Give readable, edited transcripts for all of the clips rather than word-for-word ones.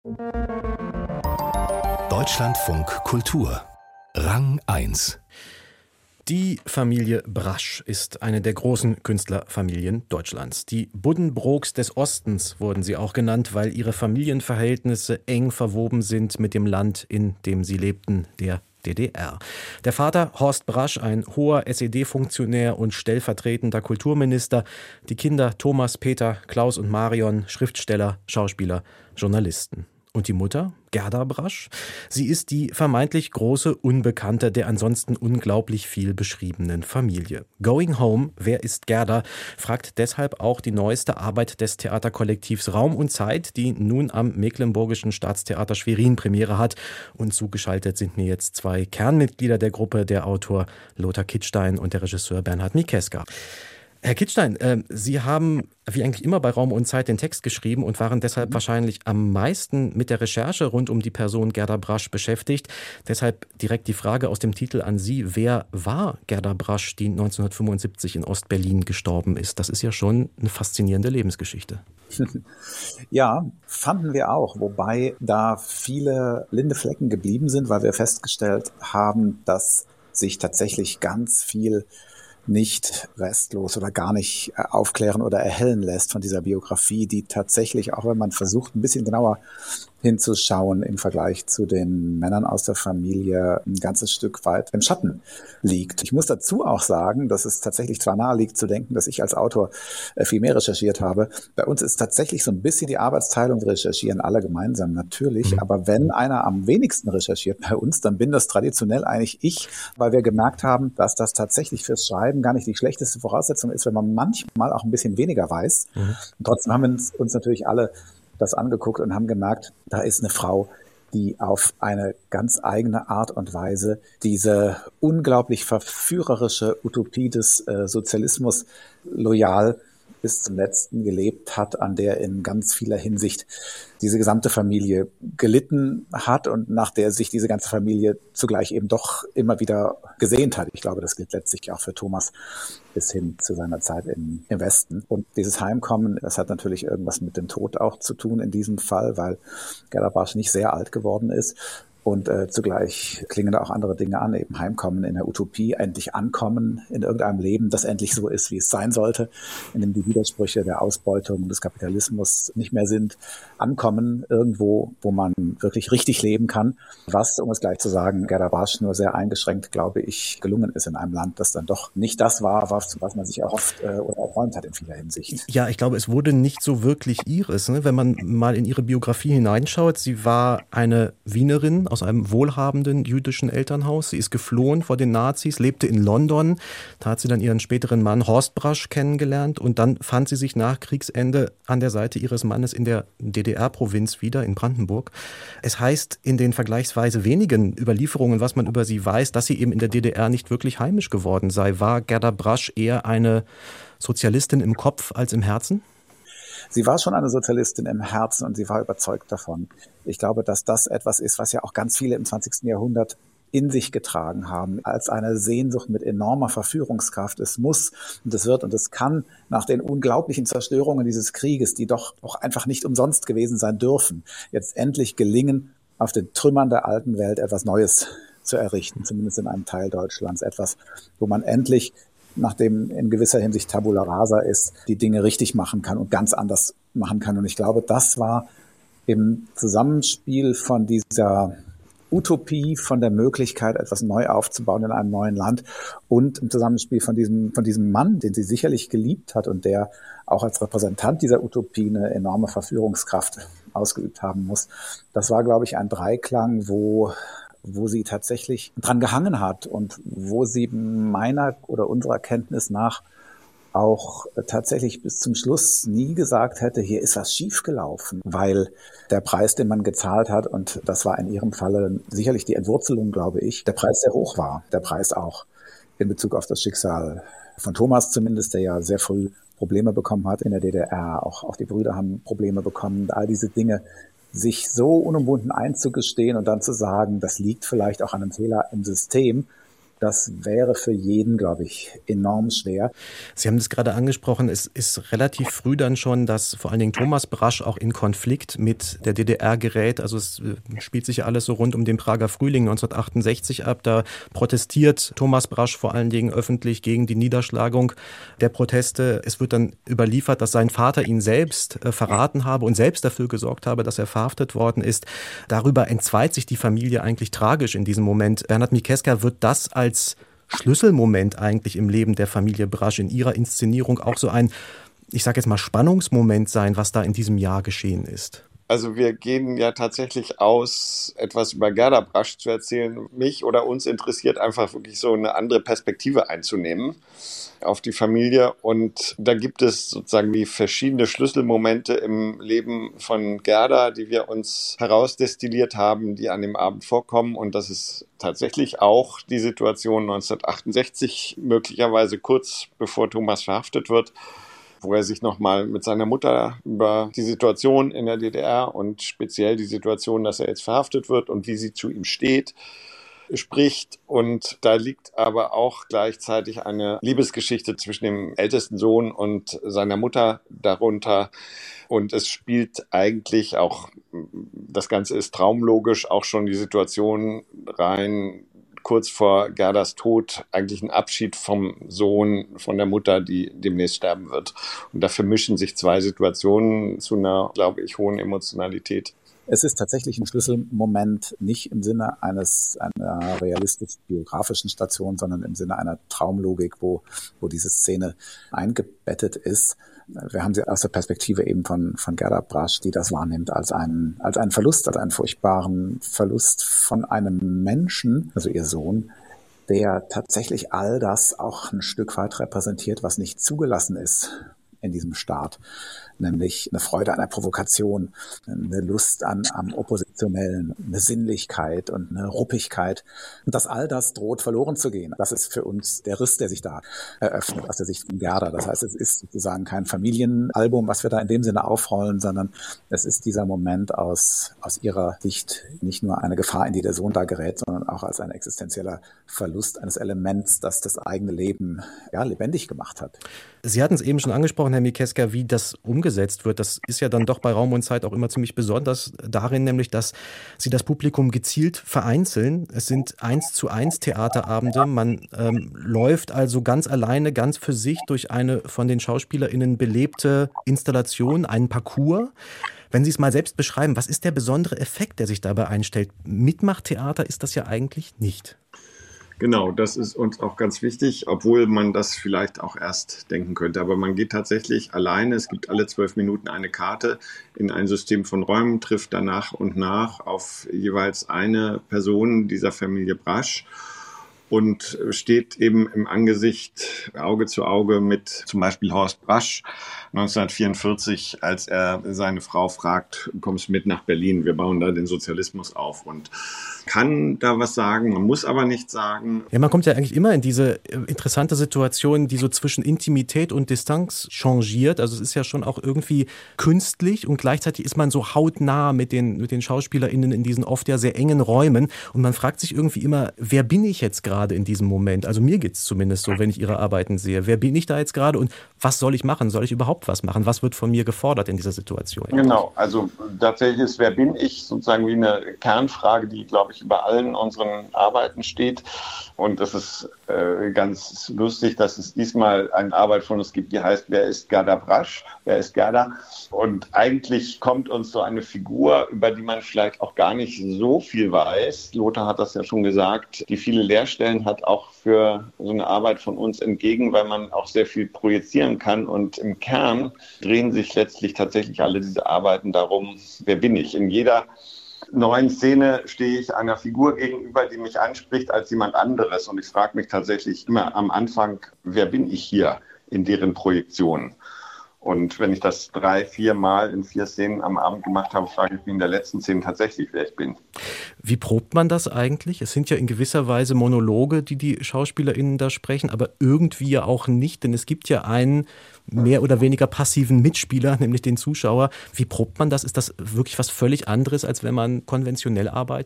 Deutschlandfunk Kultur Rang 1. Die Familie Brasch ist eine der großen Künstlerfamilien Deutschlands. Die Buddenbrooks des Ostens wurden sie auch genannt, weil ihre Familienverhältnisse eng verwoben sind mit dem Land, in dem sie lebten, der DDR. Der Vater Horst Brasch, ein hoher SED-Funktionär und stellvertretender Kulturminister. Die Kinder Thomas, Peter, Klaus und Marion, Schriftsteller, Schauspieler, Journalisten. Und die Mutter, Gerda Brasch? Sie ist die vermeintlich große Unbekannte der ansonsten unglaublich viel beschriebenen Familie. Going Home, wer ist Gerda? Fragt deshalb auch die neueste Arbeit des Theaterkollektivs Raum und Zeit, die nun am Mecklenburgischen Staatstheater Schwerin Premiere hat. Und zugeschaltet sind mir jetzt zwei Kernmitglieder der Gruppe, der Autor Lothar Kittstein und der Regisseur Bernhard Mikeska. Herr Kittstein, Sie haben wie eigentlich immer bei Raum und Zeit den Text geschrieben und waren deshalb wahrscheinlich am meisten mit der Recherche rund um die Person Gerda Brasch beschäftigt. Deshalb direkt die Frage aus dem Titel an Sie. Wer war Gerda Brasch, die 1975 in Ostberlin gestorben ist? Das ist ja schon eine faszinierende Lebensgeschichte. Ja, fanden wir auch, wobei da viele blinde Flecken geblieben sind, weil wir festgestellt haben, dass sich tatsächlich ganz viel nicht restlos oder gar nicht aufklären oder erhellen lässt von dieser Biografie, die tatsächlich, auch wenn man versucht, ein bisschen genauer hinzuschauen im Vergleich zu den Männern aus der Familie, ein ganzes Stück weit im Schatten liegt. Ich muss dazu auch sagen, dass es tatsächlich zwar nahe liegt zu denken, dass ich als Autor viel mehr recherchiert habe. Bei uns ist tatsächlich so ein bisschen die Arbeitsteilung, wir recherchieren alle gemeinsam natürlich, aber wenn einer am wenigsten recherchiert bei uns, dann bin das traditionell eigentlich ich, weil wir gemerkt haben, dass das tatsächlich fürs Schreiben gar nicht die schlechteste Voraussetzung ist, wenn man manchmal auch ein bisschen weniger weiß. Und trotzdem haben wir uns natürlich alle das angeguckt und haben gemerkt, da ist eine Frau, die auf eine ganz eigene Art und Weise diese unglaublich verführerische Utopie des Sozialismus loyal bis zum Letzten gelebt hat, an der in ganz vieler Hinsicht diese gesamte Familie gelitten hat und nach der sich diese ganze Familie zugleich eben doch immer wieder gesehnt hat. Ich glaube, das gilt letztlich auch für Thomas bis hin zu seiner Zeit im Westen. Und dieses Heimkommen, das hat natürlich irgendwas mit dem Tod auch zu tun in diesem Fall, weil Gerda Brasch nicht sehr alt geworden ist. Und zugleich klingen da auch andere Dinge an, eben Heimkommen in der Utopie, endlich ankommen in irgendeinem Leben, das endlich so ist, wie es sein sollte, in dem die Widersprüche der Ausbeutung des Kapitalismus nicht mehr sind. Ankommen irgendwo, wo man wirklich richtig leben kann, was, um es gleich zu sagen, Gerda Brasch nur sehr eingeschränkt, glaube ich, gelungen ist in einem Land, das dann doch nicht das war, was man sich erhofft oder erträumt hat in vieler Hinsicht. Ja, ich glaube, es wurde nicht so wirklich ihres. Ne? Wenn man mal in ihre Biografie hineinschaut, sie war eine Wienerin aus einem wohlhabenden jüdischen Elternhaus. Sie ist geflohen vor den Nazis, lebte in London. Da hat sie dann ihren späteren Mann Horst Brasch kennengelernt und dann fand sie sich nach Kriegsende an der Seite ihres Mannes in der DDR-Provinz wieder, in Brandenburg. Es heißt in den vergleichsweise wenigen Überlieferungen, was man über sie weiß, dass sie eben in der DDR nicht wirklich heimisch geworden sei. War Gerda Brasch eher eine Sozialistin im Kopf als im Herzen? Sie war schon eine Sozialistin im Herzen und sie war überzeugt davon. Ich glaube, dass das etwas ist, was ja auch ganz viele im 20. Jahrhundert in sich getragen haben, als eine Sehnsucht mit enormer Verführungskraft. Es muss und es wird und es kann nach den unglaublichen Zerstörungen dieses Krieges, die doch auch einfach nicht umsonst gewesen sein dürfen, jetzt endlich gelingen, auf den Trümmern der alten Welt etwas Neues zu errichten, zumindest in einem Teil Deutschlands. Etwas, wo man endlich, nachdem in gewisser Hinsicht Tabula rasa ist, die Dinge richtig machen kann und ganz anders machen kann. Und ich glaube, das war im Zusammenspiel von dieser Utopie, von der Möglichkeit, etwas neu aufzubauen in einem neuen Land und im Zusammenspiel von diesem Mann, den sie sicherlich geliebt hat und der auch als Repräsentant dieser Utopie eine enorme Verführungskraft ausgeübt haben muss. Das war, glaube ich, ein Dreiklang, wo sie tatsächlich dran gehangen hat und wo sie meiner oder unserer Kenntnis nach auch tatsächlich bis zum Schluss nie gesagt hätte, hier ist was schiefgelaufen, weil der Preis, den man gezahlt hat, und das war in ihrem Falle sicherlich die Entwurzelung, glaube ich, der Preis sehr hoch war. Der Preis auch in Bezug auf das Schicksal von Thomas zumindest, der ja sehr früh Probleme bekommen hat in der DDR. Auch die Brüder haben Probleme bekommen. All diese Dinge, sich so unumwunden einzugestehen und dann zu sagen, das liegt vielleicht auch an einem Fehler im System, Das wäre für jeden, glaube ich, enorm schwer. Sie haben das gerade angesprochen, es ist relativ früh dann schon, dass vor allen Dingen Thomas Brasch auch in Konflikt mit der DDR gerät. Also es spielt sich ja alles so rund um den Prager Frühling 1968 ab. Da protestiert Thomas Brasch vor allen Dingen öffentlich gegen die Niederschlagung der Proteste. Es wird dann überliefert, dass sein Vater ihn selbst verraten habe und selbst dafür gesorgt habe, dass er verhaftet worden ist. Darüber entzweit sich die Familie eigentlich tragisch in diesem Moment. Bernhard Mikeska, wird das als Schlüsselmoment eigentlich im Leben der Familie Brasch in ihrer Inszenierung auch so ein, ich sage jetzt mal, Spannungsmoment sein, was da in diesem Jahr geschehen ist? Also wir gehen ja tatsächlich aus, etwas über Gerda Brasch zu erzählen. Mich oder uns interessiert einfach wirklich so eine andere Perspektive einzunehmen auf die Familie. Und da gibt es sozusagen wie verschiedene Schlüsselmomente im Leben von Gerda, die wir uns herausdestilliert haben, die an dem Abend vorkommen. Und das ist tatsächlich auch die Situation 1968, möglicherweise kurz bevor Thomas verhaftet wird, wo er sich nochmal mit seiner Mutter über die Situation in der DDR und speziell die Situation, dass er jetzt verhaftet wird und wie sie zu ihm steht, spricht. Und da liegt aber auch gleichzeitig eine Liebesgeschichte zwischen dem ältesten Sohn und seiner Mutter darunter. Und es spielt eigentlich auch, das Ganze ist traumlogisch, auch schon die Situation rein, kurz vor Gerdas Tod, eigentlich ein Abschied vom Sohn, von der Mutter, die demnächst sterben wird. Und da vermischen sich zwei Situationen zu einer, glaube ich, hohen Emotionalität. Es ist tatsächlich ein Schlüsselmoment, nicht im Sinne einer realistisch-biografischen Station, sondern im Sinne einer Traumlogik, wo diese Szene eingebettet ist. Wir haben sie aus der Perspektive eben von Gerda Brasch, die das wahrnimmt als einen Verlust, als einen furchtbaren Verlust von einem Menschen, also ihr Sohn, der tatsächlich all das auch ein Stück weit repräsentiert, was nicht zugelassen ist in diesem Staat, nämlich eine Freude an der Provokation, eine Lust am Oppositionellen, eine Sinnlichkeit und eine Ruppigkeit. Und dass all das droht verloren zu gehen. Das ist für uns der Riss, der sich da eröffnet aus der Sicht von Gerda. Das heißt, es ist sozusagen kein Familienalbum, was wir da in dem Sinne aufrollen, sondern es ist dieser Moment aus ihrer Sicht nicht nur eine Gefahr, in die der Sohn da gerät, sondern auch als ein existenzieller Verlust eines Elements, das das eigene Leben lebendig gemacht hat. Sie hatten es eben schon angesprochen, Herr Mikeska, wie das umgesetzt wird. Das ist ja dann doch bei Raum und Zeit auch immer ziemlich besonders darin, nämlich, dass Sie das Publikum gezielt vereinzeln. Es sind 1:1 Theaterabende. Man läuft also ganz alleine, ganz für sich durch eine von den SchauspielerInnen belebte Installation, einen Parcours. Wenn Sie es mal selbst beschreiben, was ist der besondere Effekt, der sich dabei einstellt? Mitmachtheater ist das ja eigentlich nicht. Genau, das ist uns auch ganz wichtig, obwohl man das vielleicht auch erst denken könnte. Aber man geht tatsächlich alleine. Es gibt alle 12 Minuten eine Karte in ein System von Räumen, trifft dann nach und nach auf jeweils eine Person dieser Familie Brasch und steht eben im Angesicht, Auge zu Auge mit zum Beispiel Horst Brasch 1944, als er seine Frau fragt, kommst du mit nach Berlin, wir bauen da den Sozialismus auf, und kann da was sagen, man muss aber nichts sagen. Ja, man kommt ja eigentlich immer in diese interessante Situation, die so zwischen Intimität und Distanz changiert. Also es ist ja schon auch irgendwie künstlich und gleichzeitig ist man so hautnah mit den SchauspielerInnen in diesen oft ja sehr engen Räumen und man fragt sich irgendwie immer, wer bin ich jetzt gerade in diesem Moment? Also mir geht es zumindest so, wenn ich ihre Arbeiten sehe. Wer bin ich da jetzt gerade und was soll ich machen? Soll ich überhaupt was machen? Was wird von mir gefordert in dieser Situation? Genau, also tatsächlich ist, wer bin ich, sozusagen wie eine Kernfrage, die, glaube ich, über allen unseren Arbeiten steht. Und das ist ganz lustig, dass es diesmal eine Arbeit von uns gibt, die heißt, wer ist Gerda Brasch? Wer ist Gerda? Und eigentlich kommt uns so eine Figur, über die man vielleicht auch gar nicht so viel weiß. Lothar hat das ja schon gesagt, die viele Leerstellen hat, auch für so eine Arbeit von uns entgegen, weil man auch sehr viel projizieren kann. Und im Kern drehen sich letztlich tatsächlich alle diese Arbeiten darum, wer bin ich? In jeder neuen Szene stehe ich einer Figur gegenüber, die mich anspricht als jemand anderes. Und ich frage mich tatsächlich immer am Anfang, wer bin ich hier in deren Projektionen? Und wenn ich das 3-4 Mal in 4 Szenen am Abend gemacht habe, frage ich mich in der letzten Szene tatsächlich, wer ich bin. Wie probt man das eigentlich? Es sind ja in gewisser Weise Monologe, die SchauspielerInnen da sprechen, aber irgendwie ja auch nicht, denn es gibt ja einen mehr oder weniger passiven Mitspieler, nämlich den Zuschauer. Wie probt man das? Ist das wirklich was völlig anderes, als wenn man konventionell arbeitet?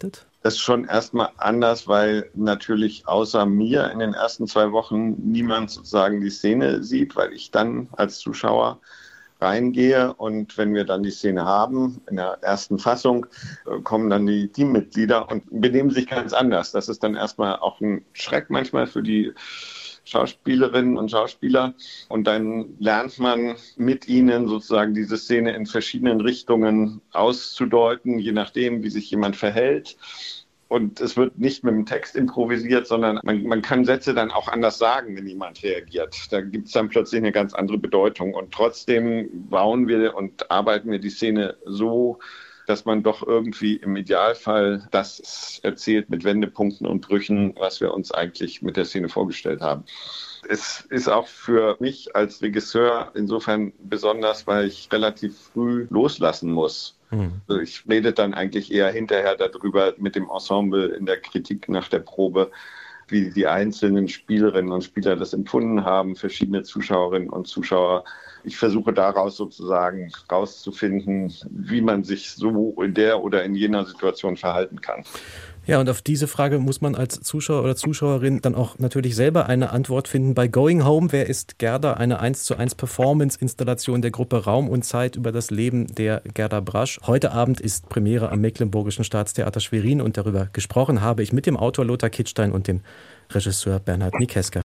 Das ist schon erstmal anders, weil natürlich außer mir in den ersten 2 Wochen niemand sozusagen die Szene sieht, weil ich dann als Zuschauer reingehe und wenn wir dann die Szene haben, in der ersten Fassung, kommen dann die Teammitglieder und benehmen sich ganz anders. Das ist dann erstmal auch ein Schreck manchmal für die Schauspielerinnen und Schauspieler und dann lernt man mit ihnen sozusagen diese Szene in verschiedenen Richtungen auszudeuten, je nachdem, wie sich jemand verhält. Und es wird nicht mit dem Text improvisiert, sondern man kann Sätze dann auch anders sagen, wenn jemand reagiert. Da gibt es dann plötzlich eine ganz andere Bedeutung. Und trotzdem bauen wir und arbeiten wir die Szene so, dass man doch irgendwie im Idealfall das erzählt mit Wendepunkten und Brüchen, was wir uns eigentlich mit der Szene vorgestellt haben. Es ist auch für mich als Regisseur insofern besonders, weil ich relativ früh loslassen muss. Also ich rede dann eigentlich eher hinterher darüber mit dem Ensemble in der Kritik nach der Probe, wie die einzelnen Spielerinnen und Spieler das empfunden haben, verschiedene Zuschauerinnen und Zuschauer. Ich versuche daraus sozusagen rauszufinden, wie man sich so in der oder in jener Situation verhalten kann. Ja, und auf diese Frage muss man als Zuschauer oder Zuschauerin dann auch natürlich selber eine Antwort finden. Bei Going Home, wer ist Gerda? Eine 1:1 Performance-Installation der Gruppe Raum und Zeit über das Leben der Gerda Brasch. Heute Abend ist Premiere am Mecklenburgischen Staatstheater Schwerin und darüber gesprochen habe ich mit dem Autor Lothar Kittstein und dem Regisseur Bernhard Mikeska.